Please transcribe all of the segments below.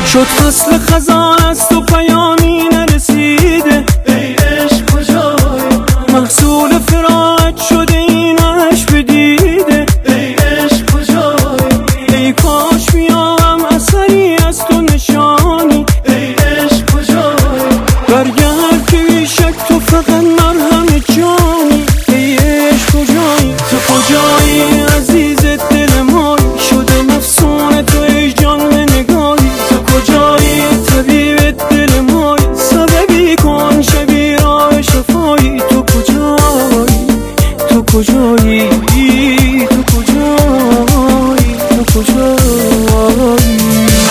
شد فصل خزان از تو پیامی نرسیده، ای عشق کجایی؟ محصول فراقت شده این عشق بدیده، ای عشق کجایی؟ ای کاش بیام اثری از تو نشانی، ای عشق کجایی؟ برگرد که بیشک تو فقط مرهم جانی، ای عشق کجایی؟ تو کجایی عزیز دل مای؟ شده مفسون تو ای جان و نگاهی، تو کجایی طبیب دل مای؟ سببی کن شبی راه شفایی، تو کجایی؟ تو کجایی؟ تو کجایی؟ تو کجایی؟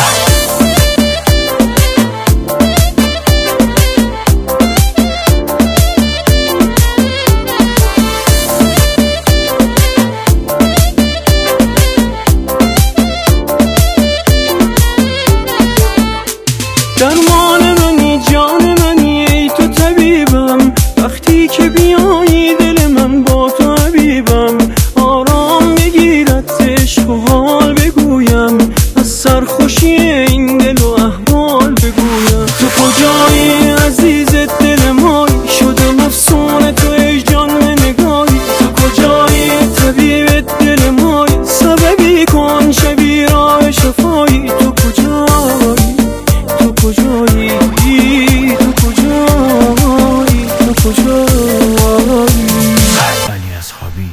درمان منی جان منی ای تو طبیبم، وقتی که بیایی دل من با تو حبیبم، آرام بگیرد عشق و حال بگویم، از سرخوشی این دل و احوال بگویم. تو کجایی عزیز دل مای؟ شده مفسون تو ای جان و نگاهی، تو کجایی طبیب دل مای؟ سببی کن شبی راه شفایی، تو کجایی؟ تو کجایی؟ تو کجایی؟ تو کجایی؟ علی اصحابی.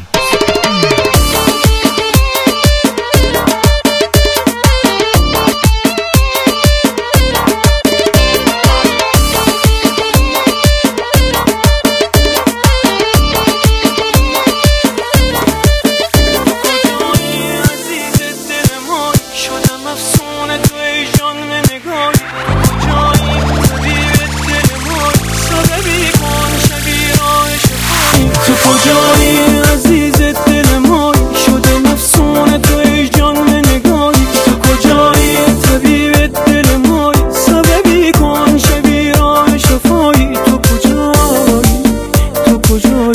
تو کجایی عزیز دل مای؟ شده مفسون تو ای جان و نگاهی، تو کجایی طبیب دل مای؟ سببی کن شبی راه شفایی، تو کجایی؟ تو کجایی؟